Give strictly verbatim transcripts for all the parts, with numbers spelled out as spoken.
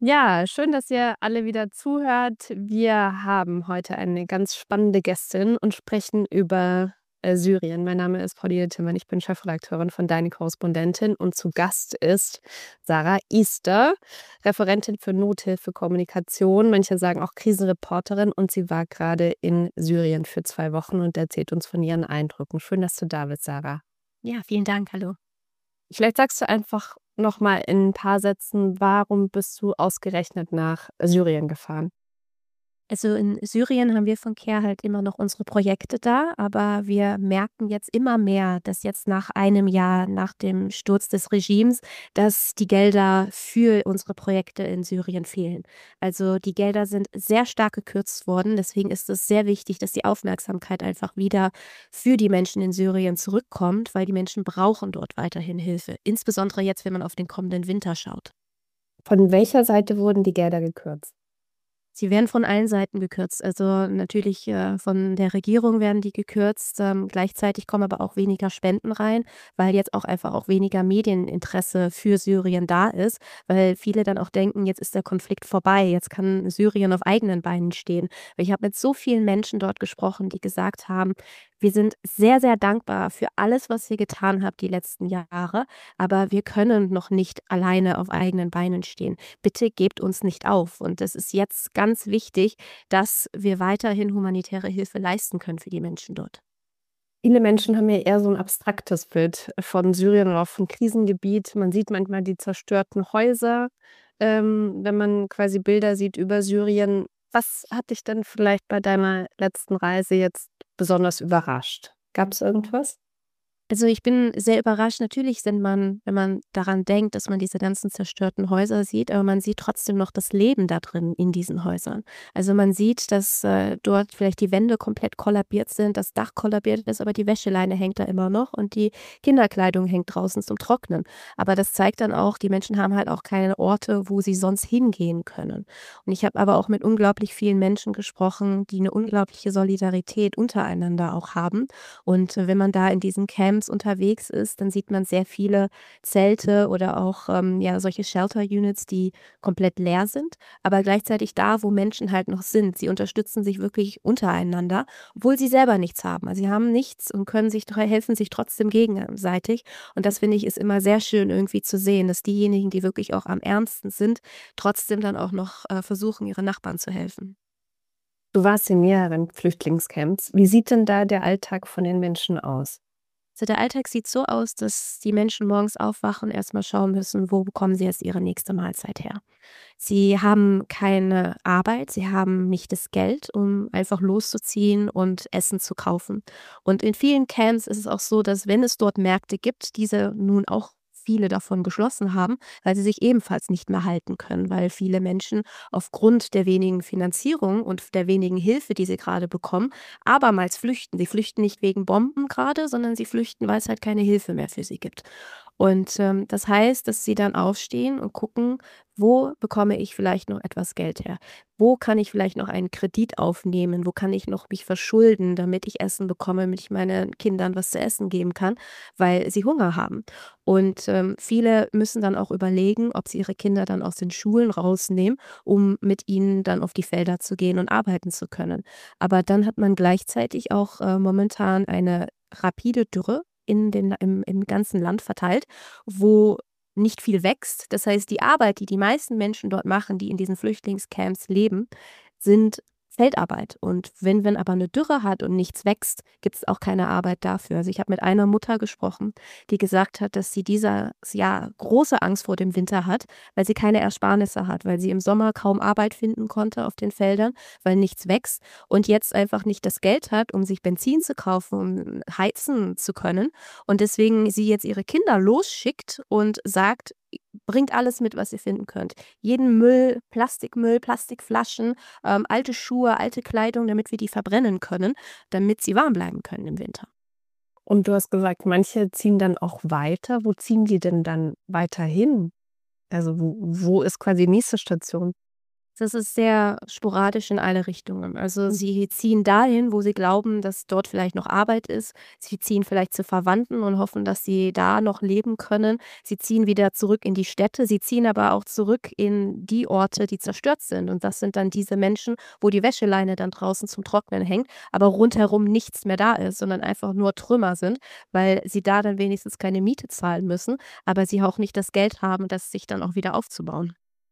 Ja, schön, dass ihr alle wieder zuhört. Wir haben heute eine ganz spannende Gästin und sprechen über, äh, Syrien. Mein Name ist Pauline Timmermann, ich bin Chefredakteurin von Deine Korrespondentin und zu Gast ist Sarah Easter, Referentin für Nothilfe Kommunikation, manche sagen auch Krisenreporterin und sie war gerade in Syrien für zwei Wochen und erzählt uns von ihren Eindrücken. Schön, dass du da bist, Sarah. Ja, vielen Dank. Hallo. Vielleicht sagst du einfach noch mal in 'n paar Sätzen, warum bist du ausgerechnet nach Syrien gefahren? Also in Syrien haben wir von Care halt immer noch unsere Projekte da, aber wir merken jetzt immer mehr, dass jetzt nach einem Jahr nach dem Sturz des Regimes, dass die Gelder für unsere Projekte in Syrien fehlen. Also die Gelder sind sehr stark gekürzt worden. Deswegen ist es sehr wichtig, dass die Aufmerksamkeit einfach wieder für die Menschen in Syrien zurückkommt, weil die Menschen brauchen dort weiterhin Hilfe. Insbesondere jetzt, wenn man auf den kommenden Winter schaut. Von welcher Seite wurden die Gelder gekürzt? Sie werden von allen Seiten gekürzt. Also, natürlich, äh, von der Regierung werden die gekürzt. Ähm, gleichzeitig kommen aber auch weniger Spenden rein, weil jetzt auch einfach auch weniger Medieninteresse für Syrien da ist, weil viele dann auch denken: „Jetzt ist der Konflikt vorbei, jetzt kann Syrien auf eigenen Beinen stehen.“ Weil ich habe mit so vielen Menschen dort gesprochen, die gesagt haben: „Wir sind sehr, sehr dankbar für alles, was ihr getan habt die letzten Jahre, aber wir können noch nicht alleine auf eigenen Beinen stehen. Bitte gebt uns nicht auf.“ Und das ist jetzt ganz wichtig, dass wir weiterhin humanitäre Hilfe leisten können für die Menschen dort. Viele Menschen haben ja eher so 'n abstraktes Bild von Syrien oder auch von Krisengebiet. Man sieht manchmal die zerstörten Häuser, ähm, wenn man quasi Bilder sieht über Syrien. Was hat dich denn vielleicht bei deiner letzten Reise jetzt besonders überrascht? Gab's irgendwas? Also, ich bin sehr überrascht. Natürlich sind man wenn man daran denkt, dass man diese ganzen zerstörten Häuser sieht, aber man sieht trotzdem noch das Leben da drin in diesen Häusern. Also, man sieht, dass, äh, dort vielleicht die Wände komplett kollabiert sind, das Dach kollabiert ist, aber die Wäscheleine hängt da immer noch und die Kinderkleidung hängt draußen zum Trocknen. Aber das zeigt dann auch, die Menschen haben halt auch keine Orte, wo sie sonst hingehen können. Und ich habe aber auch mit unglaublich vielen Menschen gesprochen, die 'ne unglaubliche Solidarität untereinander auch haben. Und wenn man da in diesen Camps unterwegs ist, dann sieht man sehr viele Zelte oder auch, ähm, ja, solche Shelter Units, die komplett leer sind, aber gleichzeitig da, wo Menschen halt noch sind. Sie unterstützen sich wirklich untereinander, obwohl sie selber nichts haben. Also, sie haben nichts und können sich tr helfen sich trotzdem gegenseitig. Und das finde ich, ist immer sehr schön irgendwie zu sehen, dass diejenigen, die wirklich auch am ärmsten sind, trotzdem dann auch noch, äh, versuchen, ihren Nachbarn zu helfen. Du warst in mehreren Flüchtlingscamps. Wie sieht denn da der Alltag von den Menschen aus? So, der Alltag sieht so aus, dass die Menschen morgens aufwachen, erst mal schauen müssen, wo bekommen sie jetzt ihre nächste Mahlzeit her? Sie haben keine Arbeit, sie haben nicht das Geld, um einfach loszuziehen und Essen zu kaufen. Und in vielen Camps ist es auch so, dass, wenn es dort Märkte gibt, diese nun auch viele davon geschlossen haben, weil sie sich ebenfalls nicht mehr halten können, weil viele Menschen aufgrund der wenigen Finanzierung und der wenigen Hilfe, die sie grade bekommen, abermals flüchten. Sie flüchten nicht wegen Bomben grade, sondern sie flüchten, weil's halt keine Hilfe mehr für sie gibt. Und, ähm, das heißt, dass sie dann aufstehen und gucken: „Wo bekomme ich vielleicht noch etwas Geld her? Wo kann ich vielleicht noch einen Kredit aufnehmen? Wo kann ich noch mich verschulden, damit ich Essen bekomme, damit ich meinen Kindern was zu essen geben kann?“ Weil sie Hunger haben. Und, ähm, viele müssen dann auch überlegen, ob sie ihre Kinder dann aus den Schulen rausnehmen, um mit ihnen dann auf die Felder zu gehen und arbeiten zu können. Aber dann hat man gleichzeitig auch, äh, momentan eine rapide Dürre in den im im ganzen Land verteilt, wo nicht viel wächst. Das heißt, die Arbeit, die die meisten Menschen dort machen, die in diesen Flüchtlingscamps leben, sind Feldarbeit. Und wenn wenn aber 'ne Dürre hat und nichts wächst, gibt's auch keine Arbeit dafür. Also, ich habe mit einer Mutter gesprochen, die gesagt hat, dass sie dieses Jahr große Angst vor dem Winter hat, weil sie keine Ersparnisse hat, weil sie im Sommer kaum Arbeit finden konnte auf den Feldern, weil nichts wächst und jetzt einfach nicht das Geld hat, um sich Benzin zu kaufen, um heizen zu können. Und deswegen sie jetzt ihre Kinder losschickt und sagt: „Bringt alles mit, was ihr finden könnt. Jeden Müll, Plastikmüll, Plastikflaschen, ähm, alte Schuhe, alte Kleidung, damit wir die verbrennen können, damit sie warm bleiben können im Winter.“ Und du hast gesagt, manche ziehen dann auch weiter. Wo ziehen die denn dann weiter hin? Also, wo wo ist quasi nächste Station? Das ist sehr sporadisch in alle Richtungen. Also, Hm. sie ziehen dahin, wo sie glauben, dass dort vielleicht noch Arbeit ist. Sie ziehen vielleicht zu Verwandten und hoffen, dass sie da noch leben können. Sie ziehen wieder zurück in die Städte. Sie ziehen aber auch zurück in die Orte, die zerstört sind. Und das sind dann diese Menschen, wo die Wäscheleine dann draußen zum Trocknen hängt, aber rundherum nichts mehr da ist, sondern einfach nur Trümmer sind, weil sie da dann wenigstens keine Miete zahlen müssen, aber sie auch nicht das Geld haben, das sich dann auch wieder aufzubauen.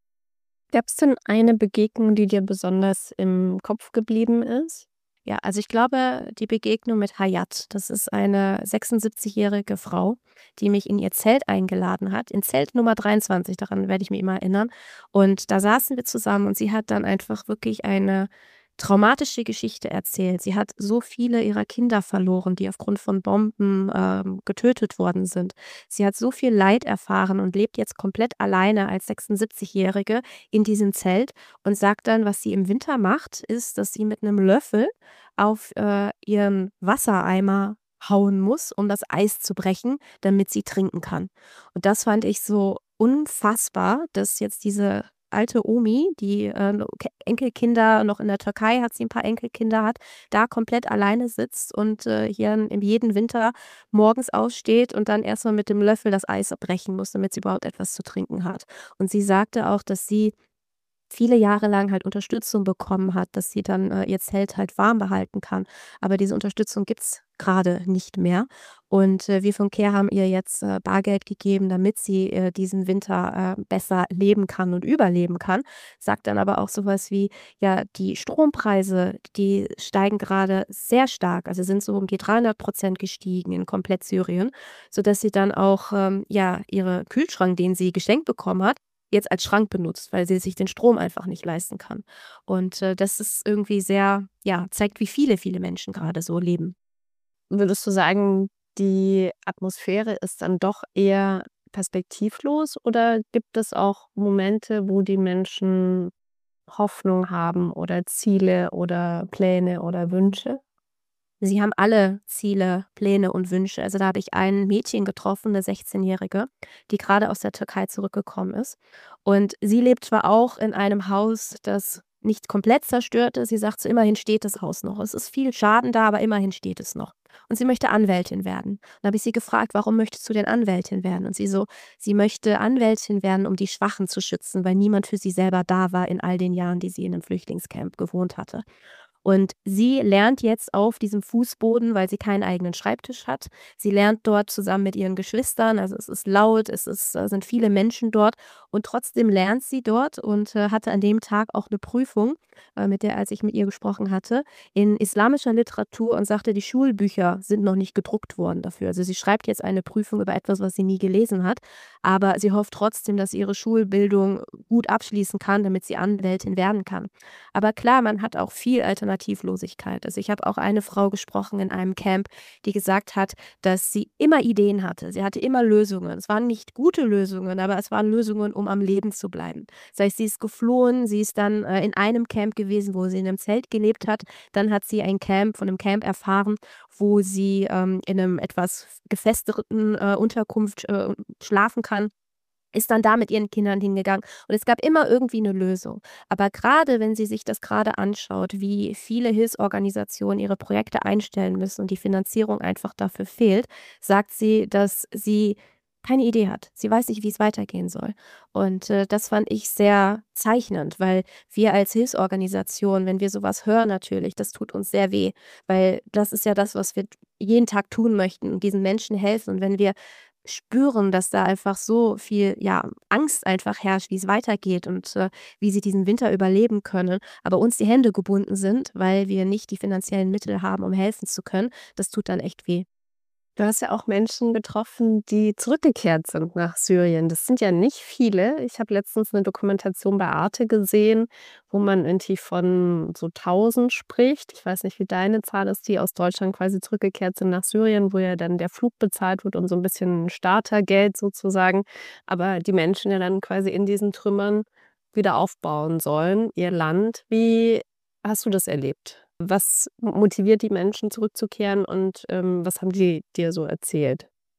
Gab's denn eine Begegnung, die dir besonders im Kopf geblieben ist? Ja, also ich glaube, die Begegnung mit Hayat, das ist eine sechsundsiebzigjährige Frau, die mich in ihr Zelt eingeladen hat, in Zelt Nummer dreiundzwanzig, daran werde ich mich immer erinnern. Und da saßen wir zusammen und sie hat dann einfach wirklich eine traumatische Geschichte erzählt. Sie hat so viele ihrer Kinder verloren, die aufgrund von Bomben, ähm, getötet worden sind. Sie hat so viel Leid erfahren und lebt jetzt komplett alleine als sechsundsiebzigjährige in diesem Zelt und sagt dann, was sie im Winter macht, ist, dass sie mit einem Löffel auf, äh, ihren Wassereimer hauen muss, um das Eis zu brechen, damit sie trinken kann. Und das fand ich so unfassbar, dass jetzt diese alte Omi, die, äh, no Ke Enkelkinder noch in der Türkei hat sie ein paar Enkelkinder hat, da komplett alleine sitzt und, äh, hier in jeden Winter morgens aufsteht und dann erst mal mit dem Löffel das Eis brechen muss, damit sie überhaupt etwas zu trinken hat. Und sie sagte auch, dass sie viele Jahre lang halt Unterstützung bekommen hat, dass sie dann, äh, ihr Zelt halt warm behalten kann. Aber diese Unterstützung gibt's grade nicht mehr. Und, äh, wir von Care haben ihr jetzt, äh, Bargeld gegeben, damit sie, äh, diesen Winter, äh, besser leben kann und überleben kann. Sagt dann aber auch so was wie: „Ja, die Strompreise, die steigen grade sehr stark, also sind so um die dreihundert Prozent gestiegen in komplett Syrien“, sodass sie dann auch, ähm, ja, ihre Kühlschrank, den sie geschenkt bekommen hat, jetzt als Schrank benutzt, weil sie sich den Strom einfach nicht leisten kann. Und, äh, das ist irgendwie sehr ja, zeigt, wie viele, viele Menschen grade so leben. Würdest du sagen, die Atmosphäre ist dann doch eher perspektivlos oder gibt es auch Momente, wo die Menschen Hoffnung haben oder Ziele oder Pläne oder Wünsche? Sie haben alle Ziele, Pläne und Wünsche. Also, da habe ich ein Mädchen getroffen, 'ne sechzehnjährige, die grade aus der Türkei zurückgekommen ist. Und sie lebt zwar auch in einem Haus, das nicht komplett zerstört ist. Sie sagt so: „Immerhin steht das Haus noch. Es ist viel Schaden da, aber immerhin steht es noch.“ Und sie möchte Anwältin werden. Dann habe ich sie gefragt: „Warum möchtest du denn Anwältin werden?“ Und sie so: Sie möchte Anwältin werden, um die Schwachen zu schützen, weil niemand für sie selber da war in all den Jahren, die sie in 'nem Flüchtlingscamp gewohnt hatte. Und sie lernt jetzt auf diesem Fußboden, weil sie keinen eigenen Schreibtisch hat. Sie lernt dort zusammen mit ihren Geschwistern, also, es ist laut, es ist äh, sind viele Menschen dort und trotzdem lernt sie dort und, äh, hatte an dem Tag auch 'ne Prüfung, äh, mit der als ich mit ihr gesprochen hatte, in islamischer Literatur und sagte, die Schulbücher sind noch nicht gedruckt worden dafür. Also, sie schreibt jetzt eine Prüfung über etwas, was sie nie gelesen hat, aber sie hofft trotzdem, dass sie ihre Schulbildung gut abschließen kann, damit sie Anwältin werden kann. Aber klar, man hat auch viel Alternativlosigkeit. Also, ich habe auch eine Frau gesprochen in einem Camp, die gesagt hat, dass sie immer Ideen hatte. Sie hatte immer Lösungen. Es waren nicht gute Lösungen, aber es waren Lösungen, um am Leben zu bleiben. Das heißt, sie ist geflohen, sie ist dann, äh, in einem Camp gewesen, wo sie in 'nem Zelt gelebt hat. Dann hat sie ein Camp von 'nem Camp erfahren, wo sie, ähm, in 'nem etwas f gefestigten, äh, Unterkunft, äh, schlafen kann, ist dann da mit ihren Kindern hingegangen und es gab immer irgendwie 'ne Lösung. Aber grade, wenn sie sich das grade anschaut, wie viele Hilfsorganisationen ihre Projekte einstellen müssen und die Finanzierung einfach dafür fehlt, sagt sie, dass sie keine Idee hat. Sie weiß nicht, wie's weitergehen soll. Und, äh, das fand ich sehr zeichnend, weil wir als Hilfsorganisation, wenn wir so was hören natürlich, das tut uns sehr weh, weil das ist ja das, was wir jeden Tag tun möchten, diesen Menschen helfen. Und wenn wir spüren, dass da einfach so viel, ja, Angst einfach herrscht, wie's weitergeht und, äh, wie sie diesen Winter überleben können, aber uns die Hände gebunden sind, weil wir nicht die finanziellen Mittel haben, um helfen zu können, das tut dann echt weh. Du hast ja auch Menschen getroffen, die zurückgekehrt sind nach Syrien. Das sind ja nicht viele. Ich habe letztens 'ne Dokumentation bei Arte gesehen, wo man irgendwie von so tausend spricht. Ich weiß nicht, wie deine Zahl ist, die aus Deutschland quasi zurückgekehrt sind nach Syrien, wo ja dann der Flug bezahlt wird und so 'n bisschen Startergeld sozusagen, aber die Menschen ja dann quasi in diesen Trümmern wieder aufbauen sollen, ihr Land. Wie hast du das erlebt? Was m motiviert die Menschen zurückzukehren und, ähm, was haben die dir so erzählt?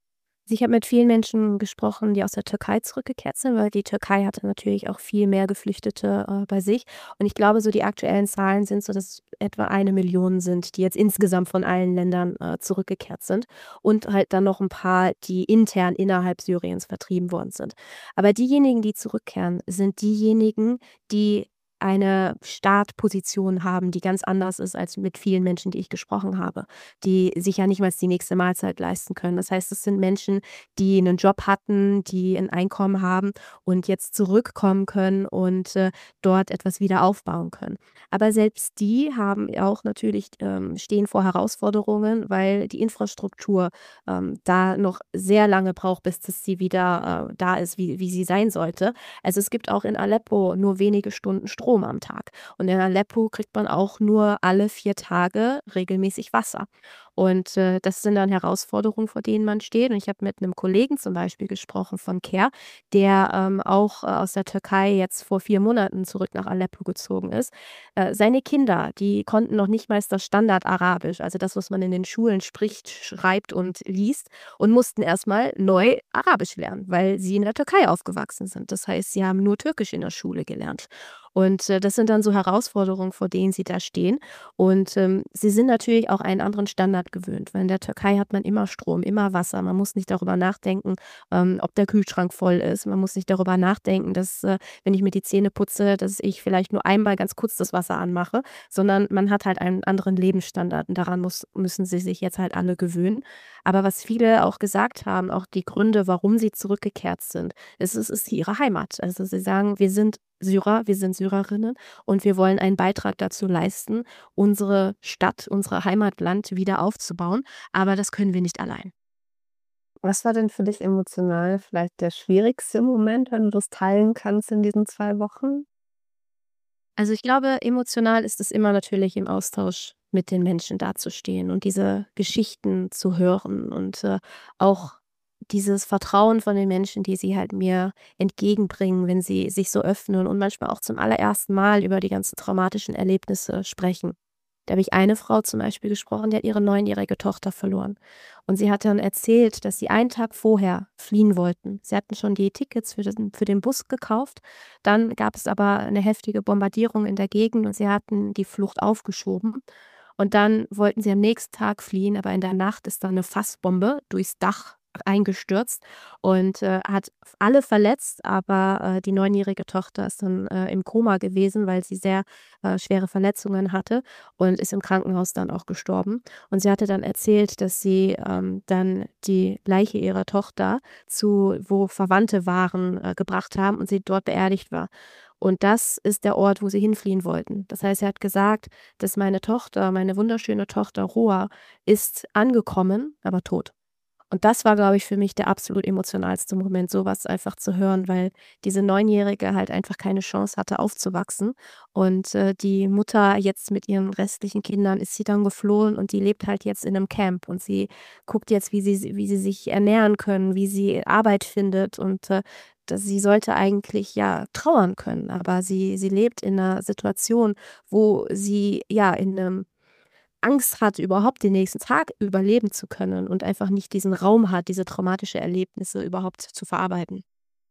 Ich habe mit vielen Menschen gesprochen, die aus der Türkei zurückgekehrt sind, weil die Türkei hatte natürlich auch viel mehr Geflüchtete, äh, bei sich. Und ich glaube, so die aktuellen Zahlen sind so, dass etwa eine Million sind, die jetzt insgesamt von allen Ländern, äh, zurückgekehrt sind und halt dann noch ein paar, die intern innerhalb Syriens vertrieben worden sind. Aber diejenigen, die zurückkehren, sind diejenigen, die eine Startposition haben, die ganz anders ist als mit vielen Menschen, die ich gesprochen habe, die sich ja nicht mal die nächste Mahlzeit leisten können. Das heißt, es sind Menschen, die einen Job hatten, die ein Einkommen haben und jetzt zurückkommen können und, äh, dort etwas wieder aufbauen können. Aber selbst die haben auch natürlich ähm, stehen vor Herausforderungen, weil die Infrastruktur, ähm, da noch sehr lange braucht, bis das sie wieder, äh, da ist, wie wie sie sein sollte. Also, es gibt auch in Aleppo nur wenige Stunden Strom am Tag. Und in Aleppo kriegt man auch nur alle vier Tage regelmäßig Wasser. Und, äh, das sind dann Herausforderungen, vor denen man steht. Und ich habe mit einem Kollegen zum Beispiel gesprochen von CARE, der, ähm, auch, äh, aus der Türkei jetzt vor vier Monaten zurück nach Aleppo gezogen ist. Äh, seine Kinder, die konnten noch nicht mal das Standard-Arabisch, also das, was man in den Schulen spricht, schreibt und liest, und mussten erst mal neu Arabisch lernen, weil sie in der Türkei aufgewachsen sind. Das heißt, sie haben nur Türkisch in der Schule gelernt. Und, äh, das sind dann so Herausforderungen, vor denen sie da stehen. Und, ähm, sie sind natürlich auch einen anderen Standard gewöhnt, weil in der Türkei hat man immer Strom, immer Wasser. Man muss nicht darüber nachdenken, ähm, ob der Kühlschrank voll ist. Man muss nicht darüber nachdenken, dass, äh, wenn ich mir die Zähne putze, dass ich vielleicht nur einmal ganz kurz das Wasser anmache, sondern man hat halt einen anderen Lebensstandard und daran muss müssen sie sich jetzt halt alle gewöhnen. Aber was viele auch gesagt haben, auch die Gründe, warum sie zurückgekehrt sind, es ist ist ihre Heimat. Also, sie sagen: „Wir sind Syrer, wir sind Syrerinnen und wir wollen einen Beitrag dazu leisten, unsere Stadt, unser Heimatland wieder aufzubauen, aber das können wir nicht allein." Was war denn für dich emotional vielleicht der schwierigste Moment, wenn du das teilen kannst in diesen zwei Wochen? Also, ich glaube, emotional ist es immer natürlich im Austausch mit den Menschen dazustehen und diese Geschichten zu hören und, äh, auch dieses Vertrauen von den Menschen, die sie halt mir entgegenbringen, wenn sie sich so öffnen und manchmal auch zum allerersten Mal über die ganzen traumatischen Erlebnisse sprechen. Da habe ich eine Frau zum Beispiel gesprochen, die hat ihre neunjährige Tochter verloren. Und sie hat dann erzählt, dass sie einen Tag vorher fliehen wollten. Sie hatten schon die Tickets für den für den Bus gekauft. Dann gab es aber eine heftige Bombardierung in der Gegend und sie hatten die Flucht aufgeschoben. Und dann wollten sie am nächsten Tag fliehen, aber in der Nacht ist dann 'ne Fassbombe durchs Dach eingestürzt und, äh, hat alle verletzt, aber, äh, die neunjährige Tochter ist dann, äh, im Koma gewesen, weil sie sehr, äh, schwere Verletzungen hatte und ist im Krankenhaus dann auch gestorben. Und sie hatte dann erzählt, dass sie, ähm, dann die Leiche ihrer Tochter zu wo Verwandte waren, äh, gebracht haben und sie dort beerdigt war. Und das ist der Ort, wo sie hinfliehen wollten. Das heißt, sie hat gesagt, dass meine Tochter, meine wunderschöne Tochter Roa, ist angekommen, aber tot. Und das war, glaube ich, für mich der absolut emotionalste Moment, so was einfach zu hören, weil diese Neunjährige halt einfach keine Chance hatte aufzuwachsen. Und, äh, die Mutter jetzt mit ihren restlichen Kindern ist sie dann geflohen und die lebt halt jetzt in 'nem Camp und sie guckt jetzt, wie sie wie sie sich ernähren können, wie sie Arbeit findet und, äh, dass sie sollte eigentlich, ja, trauern können, aber sie sie lebt in 'ner Situation, wo sie, ja, in 'nem Angst hat, überhaupt den nächsten Tag überleben zu können und einfach nicht diesen Raum hat, diese traumatische Erlebnisse überhaupt zu verarbeiten.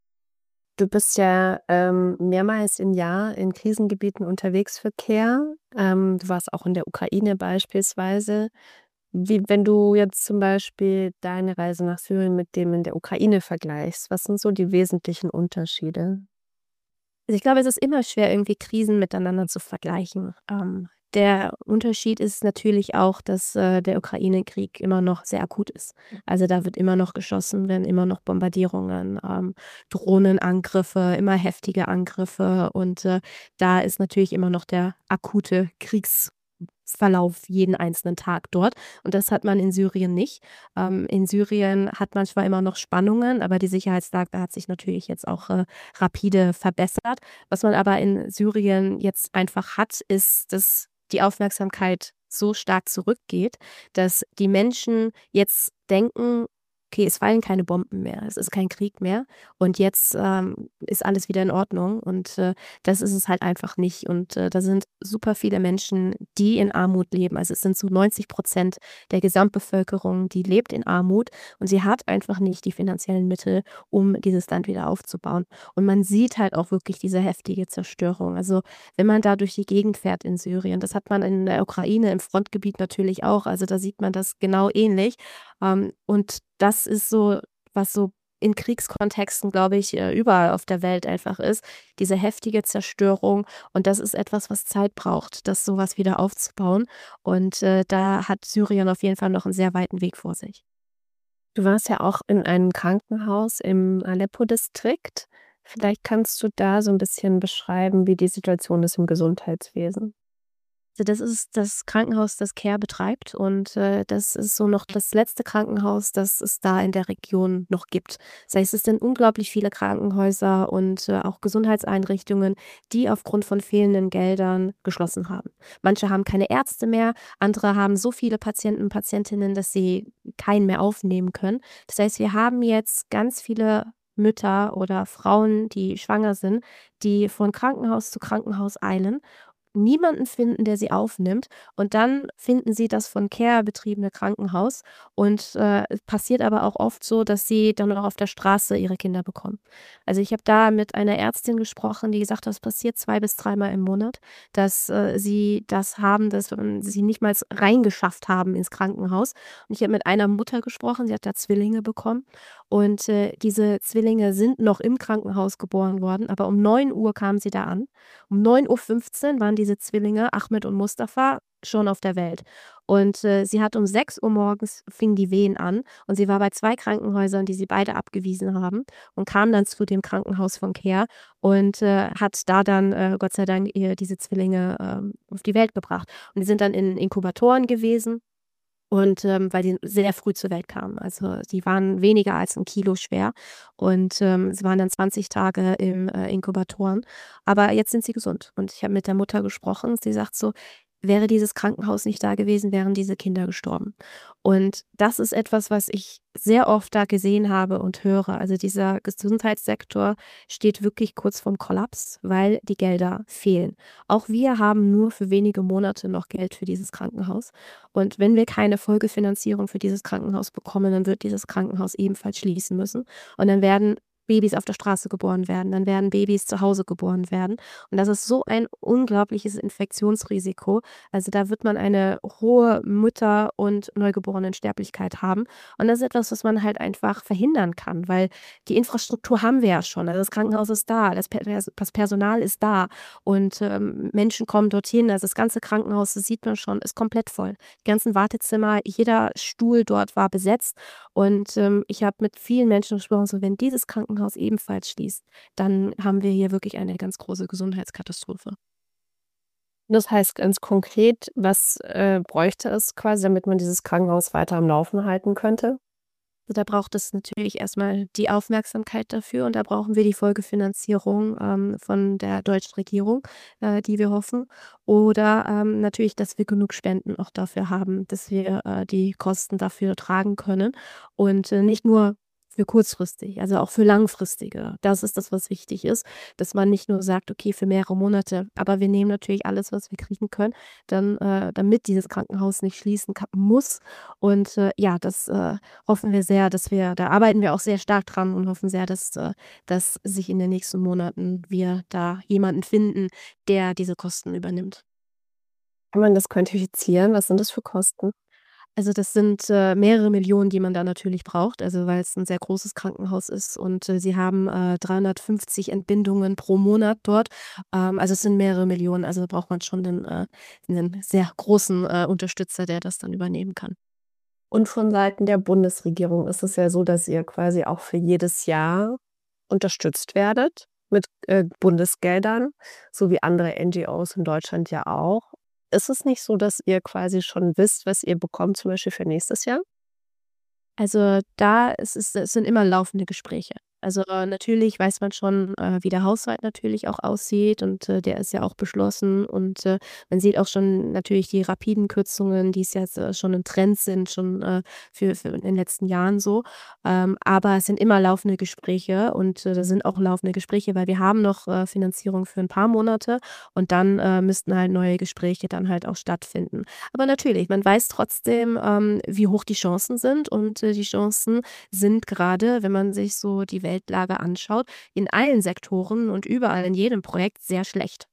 Du bist ja, ähm, mehrmals im Jahr in Krisengebieten unterwegs für CARE. Ähm, du warst auch in der Ukraine beispielsweise. Wie wenn du jetzt zum Beispiel deine Reise nach Syrien mit dem in der Ukraine vergleichst, was sind so die wesentlichen Unterschiede? Also, ich glaube, es ist immer schwer, irgendwie Krisen miteinander zu vergleichen. Ähm, der Unterschied ist natürlich auch, dass, äh, der Ukraine-Krieg immer noch sehr akut ist. Also, da wird immer noch geschossen, werden immer noch Bombardierungen, ähm, Drohnenangriffe, immer heftige Angriffe und, äh, da ist natürlich immer noch der akute Kriegsverlauf jeden einzelnen Tag dort und das hat man in Syrien nicht. Ähm, in Syrien hat man zwar immer noch Spannungen, aber die Sicherheitslage hat sich natürlich jetzt auch, äh, rapide verbessert. Was man aber in Syrien jetzt einfach hat, ist, dass die Aufmerksamkeit so stark zurückgeht, dass die Menschen jetzt denken, okay, es fallen keine Bomben mehr, es ist kein Krieg mehr und jetzt, ähm, ist alles wieder in Ordnung und, äh, das ist es halt einfach nicht. Und, äh, da sind super viele Menschen, die in Armut leben. Also, es sind so neunzig Prozent der Gesamtbevölkerung, die lebt in Armut und sie hat einfach nicht die finanziellen Mittel, um dieses Land wieder aufzubauen. Und man sieht halt auch wirklich diese heftige Zerstörung. Also, wenn man da durch die Gegend fährt in Syrien, das hat man in der Ukraine im Frontgebiet natürlich auch. Also, da sieht man das genau ähnlich. Ähm, und das ist so, was so in Kriegskontexten, glaube ich, äh, überall auf der Welt einfach ist, diese heftige Zerstörung. Und das ist etwas, was Zeit braucht, das so was wieder aufzubauen. Und, äh, da hat Syrien auf jeden Fall noch 'n sehr weiten Weg vor sich. Du warst ja auch in einem Krankenhaus im Aleppo-Distrikt. Vielleicht kannst du da so 'n bisschen beschreiben, wie die Situation ist im Gesundheitswesen? Also, das ist das Krankenhaus, das CARE betreibt und, äh, das ist so noch das letzte Krankenhaus, das es da in der Region noch gibt. Das heißt, es sind unglaublich viele Krankenhäuser und, äh, auch Gesundheitseinrichtungen, die aufgrund von fehlenden Geldern geschlossen haben. Manche haben keine Ärzte mehr, andere haben so viele Patienten und Patientinnen, dass sie keinen mehr aufnehmen können. Das heißt, wir haben jetzt ganz viele Mütter oder Frauen, die schwanger sind, die von Krankenhaus zu Krankenhaus eilen, niemanden finden, der sie aufnimmt. Und dann finden sie das von CARE betriebene Krankenhaus. Und, äh, es passiert aber auch oft so, dass sie dann auch auf der Straße ihre Kinder bekommen. Also, ich habe da mit einer Ärztin gesprochen, die gesagt hat, das passiert zwei bis dreimal im Monat, dass, äh, sie das haben, dass, ähm, sie nicht mal reingeschafft haben ins Krankenhaus. Und ich habe mit einer Mutter gesprochen, sie hat da Zwillinge bekommen. Und, äh, diese Zwillinge sind noch im Krankenhaus geboren worden, aber um neun Uhr kamen sie da an. Um neun Uhr fünfzehn waren diese Zwillinge, Ahmed und Mustafa, schon auf der Welt. Und, äh, sie hat um sechs Uhr morgens fingen die Wehen an und sie war bei zwei Krankenhäusern, die sie beide abgewiesen haben und kam dann zu dem Krankenhaus von CARE und, äh, hat da dann, äh, Gott sei Dank ihr diese Zwillinge, ähm, auf die Welt gebracht. Und die sind dann in Inkubatoren gewesen und, ähm, weil die sehr früh zur Welt kamen. Also, die waren weniger als 'n Kilo schwer und, ähm, sie waren dann zwanzig Tage im, äh, Inkubatoren. Aber jetzt sind sie gesund. Und ich habe mit der Mutter gesprochen. Sie sagt so: „Wäre dieses Krankenhaus nicht da gewesen, wären diese Kinder gestorben.“ Und das ist etwas, was ich sehr oft da gesehen habe und höre. Also, dieser Gesundheitssektor steht wirklich kurz vorm Kollaps, weil die Gelder fehlen. Auch wir haben nur für wenige Monate noch Geld für dieses Krankenhaus. Und wenn wir keine Folgefinanzierung für dieses Krankenhaus bekommen, dann wird dieses Krankenhaus ebenfalls schließen müssen. Und dann werden Babys auf der Straße geboren werden, dann werden Babys zu Hause geboren werden. Und das ist so ein unglaubliches Infektionsrisiko. Also, da wird man eine hohe Mütter und Neugeborenensterblichkeit haben. Und das ist etwas, was man halt einfach verhindern kann, weil die Infrastruktur haben wir ja schon. Also, das Krankenhaus ist da, das Per Pers das Personal ist da und, ähm, Menschen kommen dorthin. Also, das ganze Krankenhaus, das sieht man schon, ist komplett voll. Die ganzen Wartezimmer, jeder Stuhl dort war besetzt. Und, ähm, ich habe mit vielen Menschen gesprochen, so: „Wenn dieses Krankenhaus ebenfalls schließt, dann haben wir hier wirklich eine ganz große Gesundheitskatastrophe.“ Das heißt ganz konkret, was, äh, bräuchte es quasi, damit man dieses Krankenhaus weiter am Laufen halten könnte? Da braucht es natürlich erst mal die Aufmerksamkeit dafür und da brauchen wir die Folgefinanzierung, ähm, von der deutschen Regierung, äh, die wir hoffen. Oder, ähm, natürlich, dass wir genug Spenden auch dafür haben, dass wir, äh, die Kosten dafür tragen können und, äh, nicht nur für kurzfristig, also auch für langfristige. Das ist das, was wichtig ist, dass man nicht nur sagt: „Okay, für mehrere Monate.“ Aber wir nehmen natürlich alles, was wir kriegen können, dann, äh damit dieses Krankenhaus nicht schließen ka muss. Und, äh, ja, das, äh, hoffen wir sehr, dass wir da arbeiten wir auch sehr stark dran und hoffen sehr, dass, äh dass sich in den nächsten Monaten wir da jemanden finden, der diese Kosten übernimmt. Kann man das quantifizieren? Was sind das für Kosten? Also, das sind, äh, mehrere Millionen, die man da natürlich braucht, also, weil's 'n sehr großes Krankenhaus ist und, äh, sie haben, äh, dreihundertfünfzig Entbindungen pro Monat dort. Ähm, also, es sind mehrere Millionen, also, da braucht man schon 'nen, äh 'nen sehr großen, äh, Unterstützer, der das dann übernehmen kann. Und von Seiten der Bundesregierung ist es ja so, dass ihr quasi auch für jedes Jahr unterstützt werdet mit, äh, Bundesgeldern, so wie andere NGOs in Deutschland ja auch. Ist es nicht so, dass ihr quasi schon wisst, was ihr bekommt, zum Beispiel für nächstes Jahr? Also, da es ist es sind immer laufende Gespräche. Also, äh, natürlich weiß man schon, äh, wie der Haushalt natürlich auch aussieht und, äh, der ist ja auch beschlossen und, äh, man sieht auch schon natürlich die rapiden Kürzungen, die's jetzt, äh, schon 'n Trend sind, schon, äh, für für in den letzten Jahren so. Ähm, aber es sind immer laufende Gespräche und, äh, da sind auch laufende Gespräche, weil wir haben noch, äh, Finanzierung für 'n paar Monate und dann, äh, müssten halt neue Gespräche dann halt auch stattfinden. Aber natürlich, man weiß trotzdem, ähm, wie hoch die Chancen sind und, äh, die Chancen sind grade, wenn man sich so die Weltlage anschaut, in allen Sektoren und überall in jedem Projekt sehr schlecht.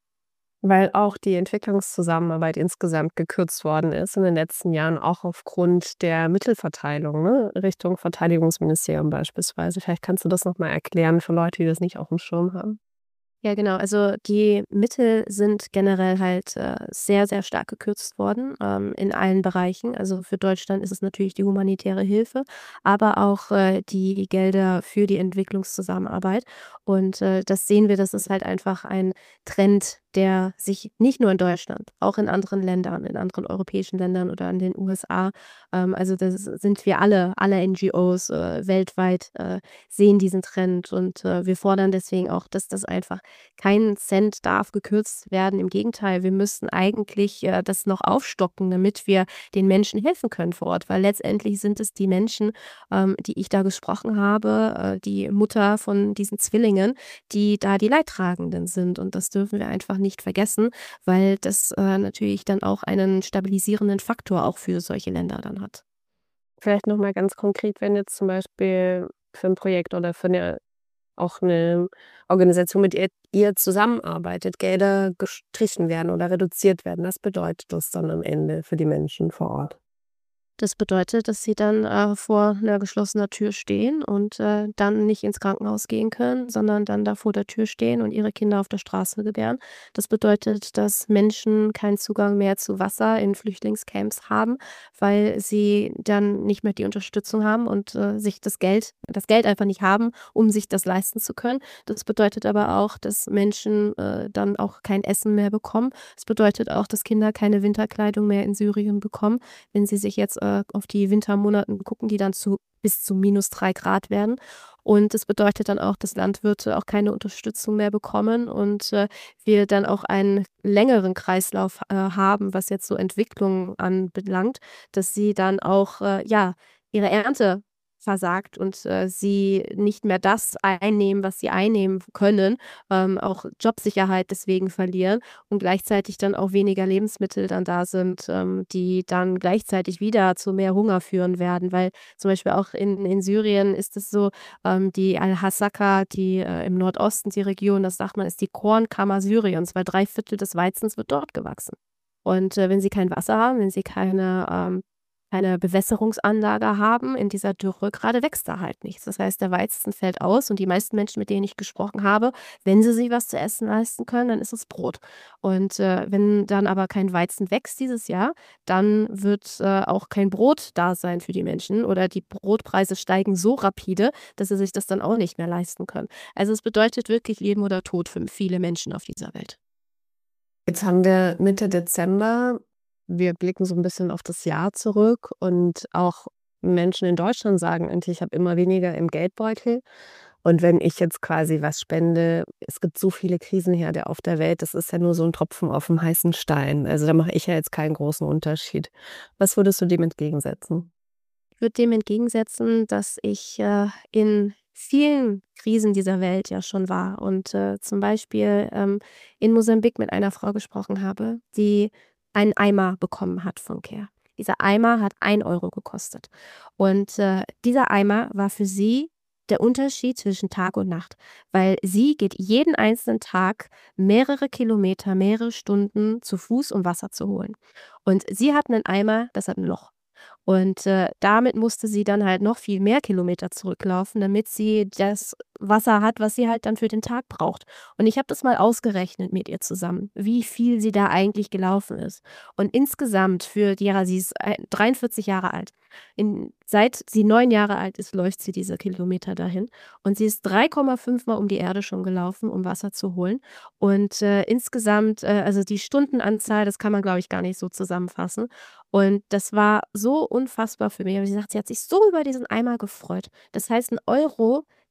Weil auch die Entwicklungszusammenarbeit insgesamt gekürzt worden ist in den letzten Jahren, auch aufgrund der Mittelverteilung, ne, Richtung Verteidigungsministerium beispielsweise. Vielleicht kannst du das noch mal erklären für Leute, die das nicht aufm Schirm haben. Ja, genau. Also, die Mittel sind generell halt, äh, sehr, sehr stark gekürzt worden, ähm, in allen Bereichen. Also, für Deutschland ist es natürlich die humanitäre Hilfe, aber auch, äh, die Gelder für die Entwicklungszusammenarbeit. Und, äh, das sehen wir, das ist halt einfach ein Trend, der sich nicht nur in Deutschland, auch in anderen Ländern in anderen europäischen Ländern oder in den USA ähm, also, da s sind wir alle alle NGOs, äh, weltweit, äh, sehen diesen Trend und, äh, wir fordern deswegen auch, dass das einfach kein Cent darf gekürzt werden. Im Gegenteil, wir müssten eigentlich, äh, das noch aufstocken, damit wir den Menschen helfen können vor Ort, weil letztendlich sind es die Menschen, ähm, die ich da gesprochen habe, äh, die Mutter von diesen Zwillingen, die da die Leidtragenden sind. Und das dürfen wir einfach nicht vergessen, weil das, äh, natürlich dann auch einen stabilisierenden Faktor auch für solche Länder dann hat. Vielleicht noch mal ganz konkret, wenn jetzt zum Beispiel für 'n Projekt oder für 'ne auch 'ne Organisation, mit der ihr zusammenarbeitet, Gelder gestrichen werden oder reduziert werden. Was bedeutet das dann am Ende für die Menschen vor Ort? Das bedeutet, dass sie dann, äh, vor 'ner geschlossener Tür stehen und, äh, dann nicht ins Krankenhaus gehen können, sondern dann da vor der Tür stehen und ihre Kinder auf der Straße gebären. Das bedeutet, dass Menschen keinen Zugang mehr zu Wasser in Flüchtlingscamps haben, weil sie dann nicht mehr die Unterstützung haben und, äh, sich das Geld das Geld einfach nicht haben, um sich das leisten zu können. Das bedeutet aber auch, dass Menschen, äh, dann auch kein Essen mehr bekommen. Es bedeutet auch, dass Kinder keine Winterkleidung mehr in Syrien bekommen, wenn sie sich jetzt, äh, auf die Wintermonaten gucken, die dann zu bis zu minus drei Grad werden. Und das bedeutet dann auch, dass Landwirte auch keine Unterstützung mehr bekommen und, äh, wir dann auch einen längeren Kreislauf, äh, haben, was jetzt so Entwicklung anbelangt, dass sie dann auch, äh, ja, ihre Ernte versagt und, äh, sie nicht mehr das einnehmen, was sie einnehmen können, ähm, auch Jobsicherheit deswegen verlieren und gleichzeitig dann auch weniger Lebensmittel dann da sind, ähm, die dann gleichzeitig wieder zu mehr Hunger führen werden. Weil zum Beispiel auch in in Syrien ist es so, ähm, die Al-Hasaka, die, äh, im Nordosten die Region, das sagt man, ist die Kornkammer Syriens, weil drei Viertel des Weizens wird dort gewachsen. Und, äh, wenn sie kein Wasser haben, wenn sie keine, ähm keine Bewässerungsanlage haben in dieser Dürre grade, wächst da halt nichts. Das heißt, der Weizen fällt aus und die meisten Menschen, mit denen ich gesprochen habe, wenn sie sich was zu essen leisten können, dann ist es Brot. Und, äh, wenn dann aber kein Weizen wächst dieses Jahr, dann wird, äh, auch kein Brot da sein für die Menschen oder die Brotpreise steigen so rapide, dass sie sich das dann auch nicht mehr leisten können. Also, es bedeutet wirklich Leben oder Tod für viele Menschen auf dieser Welt. Jetzt haben wir Mitte Dezember. Wir blicken so 'n bisschen auf das Jahr zurück und auch Menschen in Deutschland sagen eigentlich: „Ich habe immer weniger im Geldbeutel.“ Und wenn ich jetzt quasi was spende es gibt so viele Krisenherde auf der Welt, das ist ja nur so 'n Tropfen aufm heißen Stein. Also, da mache ich ja jetzt keinen großen Unterschied. Was würdest du dem entgegensetzen? Ich würde dem entgegensetzen, dass ich, äh, in vielen Krisen dieser Welt ja schon war und, äh, zum Beispiel, ähm, in Mosambik mit einer Frau gesprochen habe, die einen Eimer bekommen hat von CARE. Dieser Eimer hat ein Euro gekostet. Und, äh, dieser Eimer war für sie der Unterschied zwischen Tag und Nacht, weil sie geht jeden einzelnen Tag mehrere Kilometer, mehrere Stunden zu Fuß, um Wasser zu holen. Und sie hat 'nen Eimer, das hat 'n Loch. Und, äh, damit musste sie dann halt noch viel mehr Kilometer zurücklaufen, damit sie das Wasser hat, was sie halt dann für den Tag braucht. Und ich habe das mal ausgerechnet mit ihr zusammen, wie viel sie da eigentlich gelaufen ist. Und insgesamt für die ja, sie ist ei dreiundvierzig Jahre alt. In seit sie neun Jahre alt ist, läuft sie diese Kilometer dahin. Und sie ist drei Komma fünf Mal um die Erde schon gelaufen, um Wasser zu holen. Und, äh, insgesamt, äh also, die Stundenanzahl, das kann man, glaube ich, gar nicht so zusammenfassen. Und das war so unfassbar für mich. Aber sie sagt, sie hat sich so über diesen Eimer gefreut. Das heißt, 'n Euro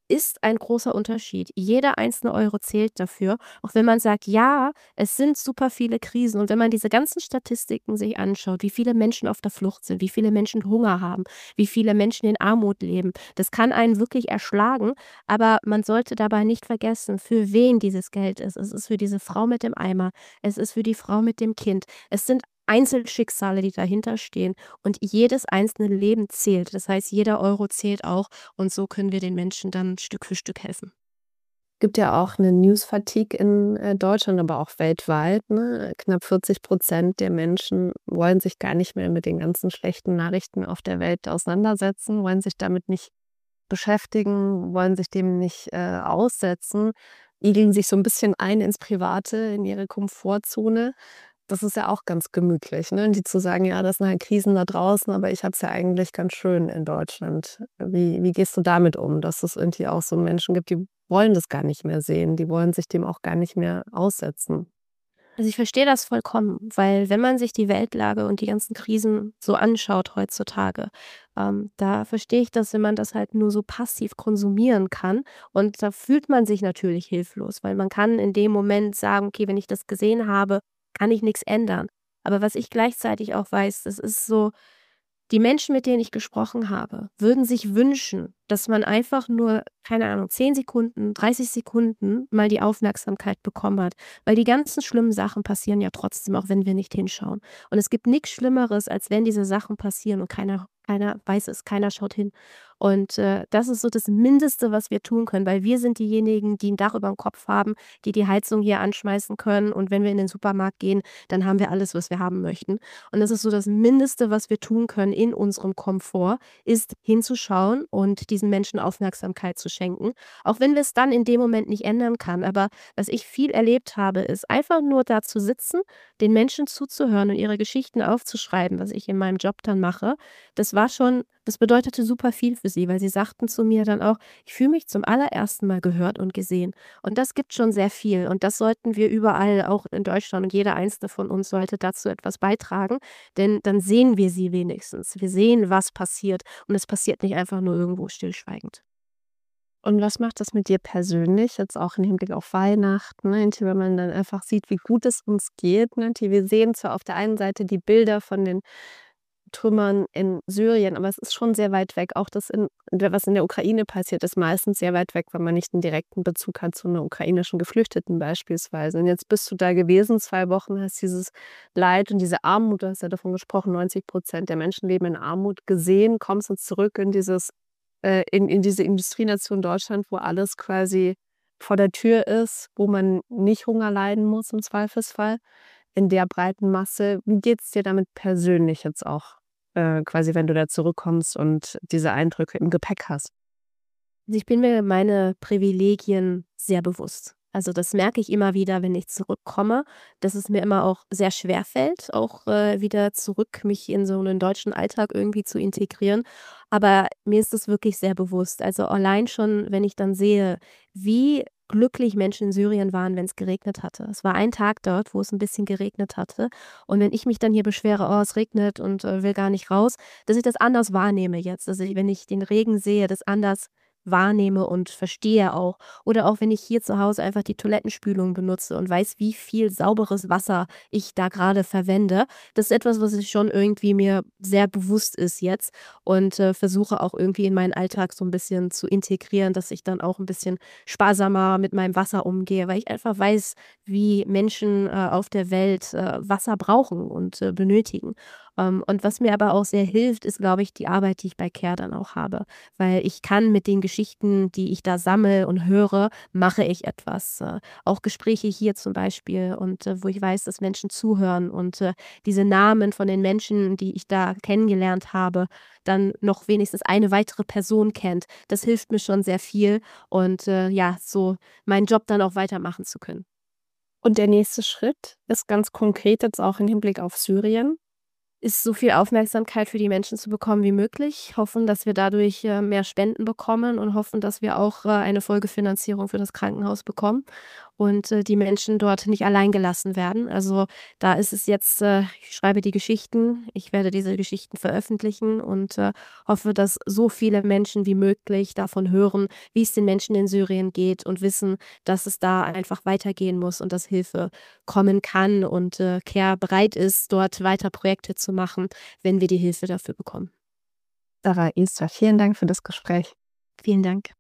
ist ein großer Unterschied. Jeder einzelne Euro zählt dafür, auch wenn man sagt: „Ja, es sind super viele Krisen.“ Und wenn man diese ganzen Statistiken sich anschaut, wie viele Menschen auf der Flucht sind, wie viele Menschen Hunger haben, wie viele Menschen in Armut leben, das kann einen wirklich erschlagen, aber man sollte dabei nicht vergessen, für wen dieses Geld ist. Es ist für diese Frau mit dem Eimer, es ist für die Frau mit dem Kind. Es sind Einzelschicksale, die dahinter stehen und jedes einzelne Leben zählt. Das heißt, jeder Euro zählt auch und so können wir den Menschen dann Stück für Stück helfen. Gibt ja auch 'ne News-Fatigue in, äh, Deutschland, aber auch weltweit, ne? Knapp vierzig Prozent der Menschen wollen sich gar nicht mehr mit den ganzen schlechten Nachrichten auf der Welt auseinandersetzen, wollen sich damit nicht beschäftigen, wollen sich dem nicht, äh, aussetzen, igeln sich so 'n bisschen ein ins Private, in ihre Komfortzone. Das ist ja auch ganz gemütlich, ne? Die zu sagen: „Ja, das sind halt Krisen da draußen, aber ich habe es ja eigentlich ganz schön in Deutschland.“ Wie wie gehst du damit um, dass es irgendwie auch so Menschen gibt, die wollen das gar nicht mehr sehen, die wollen sich dem auch gar nicht mehr aussetzen? Also, ich verstehe das vollkommen, weil wenn man sich die Weltlage und die ganzen Krisen so anschaut heutzutage, ähm, da verstehe ich das, wenn man das halt nur so passiv konsumieren kann und da fühlt man sich natürlich hilflos, weil man kann in dem Moment sagen: „Okay, wenn ich das gesehen habe, kann ich nix ändern.“ Aber was ich gleichzeitig auch weiß, das ist so die Menschen, mit denen ich gesprochen habe, würden sich wünschen, dass man einfach nur, keine Ahnung, zehn Sekunden, dreißig Sekunden mal die Aufmerksamkeit bekommen hat, weil die ganzen schlimmen Sachen passieren ja trotzdem, auch wenn wir nicht hinschauen. Und es gibt nix Schlimmeres, als wenn diese Sachen passieren und keiner keiner weiß es, keiner schaut hin. Und, äh, das ist so das Mindeste, was wir tun können, weil wir sind diejenigen, die 'n Dach überm Kopf haben, die die Heizung hier anschmeißen können und wenn wir in den Supermarkt gehen, dann haben wir alles, was wir haben möchten. Und das ist so das Mindeste, was wir tun können in unserem Komfort, ist hinzuschauen und diesen Menschen Aufmerksamkeit zu schenken, auch wenn wir's dann in dem Moment nicht ändern kann. Aber was ich viel erlebt habe, ist einfach nur da zu sitzen, den Menschen zuzuhören und ihre Geschichten aufzuschreiben, was ich in meinem Job dann mache. Das war schon das bedeutete super viel für sie, weil sie sagten zu mir dann auch: „Ich fühle mich zum allerersten Mal gehört und gesehen.“ Und das gibt schon sehr viel und das sollten wir überall, auch in Deutschland und jeder Einzelne von uns sollte dazu etwas beitragen, denn dann sehen wir sie wenigstens. Wir sehen, was passiert und es passiert nicht einfach nur irgendwo stillschweigend. Und was macht das mit dir persönlich, jetzt auch im Hinblick auf Weihnachten, ne? Irgendwie, wenn man dann einfach sieht, wie gut es uns geht, ne? Die wir sehen zwar auf der einen Seite die Bilder von den Trümmern in Syrien, aber es ist schon sehr weit weg. Auch das in was in der Ukraine passiert, ist meistens sehr weit weg, wenn man nicht 'n direkten Bezug hat zu 'ner ukrainischen Geflüchteten beispielsweise. Und jetzt bist du da gewesen, zwei Wochen, hast dieses Leid und diese Armut, du hast ja davon gesprochen, neunzig Prozent der Menschen leben in Armut, gesehen, kommst du zurück in dieses äh, in in diese Industrienation Deutschland, wo alles quasi vor der Tür ist, wo man nicht Hunger leiden muss im Zweifelsfall in der breiten Masse. Wie geht's dir damit persönlich jetzt auch, äh, quasi, wenn du da zurückkommst und diese Eindrücke im Gepäck hast? Also, ich bin mir meine Privilegien sehr bewusst. Also, das merke ich immer wieder, wenn ich zurückkomme, dass es mir immer auch sehr schwerfällt, auch, äh, wieder zurück mich in so 'nen deutschen Alltag irgendwie zu integrieren. Aber mir ist das wirklich sehr bewusst. Also, allein schon, wenn ich dann sehe, wie glücklich Menschen in Syrien waren, wenn's geregnet hatte. Es war ein Tag dort, wo es 'n bisschen geregnet hatte. Und wenn ich mich dann hier beschwere: „Oh, es regnet und, äh, will gar nicht raus“, dass ich das anders wahrnehme jetzt. Dass ich, wenn ich den Regen sehe, das anders wahrnehme und verstehe auch. Oder auch, wenn ich hier zu Hause einfach die Toilettenspülung benutze und weiß, wie viel sauberes Wasser ich da grade verwende. Das ist etwas, was ich schon irgendwie mir sehr bewusst ist jetzt und, äh, versuche auch irgendwie in meinen Alltag so 'n bisschen zu integrieren, dass ich dann auch 'n bisschen sparsamer mit meinem Wasser umgehe, weil ich einfach weiß, wie Menschen, äh, auf der Welt, äh, Wasser brauchen und, äh, benötigen. Ähm, und was mir aber auch sehr hilft, ist, glaube ich, die Arbeit, die ich bei CARE dann auch habe. Weil ich kann mit den Geschichten, die ich da sammle und höre, mache ich etwas. Äh, auch Gespräche hier zum Beispiel und, äh, wo ich weiß, dass Menschen zuhören und, äh, diese Namen von den Menschen, die ich da kennengelernt habe, dann noch wenigstens eine weitere Person kennt. Das hilft mir schon sehr viel und, äh, ja, so meinen Job dann auch weitermachen zu können. Und der nächste Schritt ist ganz konkret jetzt auch im Hinblick auf Syrien? Ist so viel Aufmerksamkeit für die Menschen zu bekommen wie möglich, hoffen, dass wir dadurch, äh, mehr Spenden bekommen und hoffen, dass wir auch, äh, eine Folgefinanzierung für das Krankenhaus bekommen. und äh, die Menschen dort nicht allein gelassen werden. Also da ist es jetzt, äh, ich schreibe die Geschichten, ich werde diese Geschichten veröffentlichen und äh, hoffe, dass so viele Menschen wie möglich davon hören, wie es den Menschen in Syrien geht und wissen, dass es da einfach weitergehen muss und dass Hilfe kommen kann und äh, Care bereit ist, dort weiter Projekte zu machen, wenn wir die Hilfe dafür bekommen. Sarah Ester, vielen Dank für das Gespräch. Vielen Dank.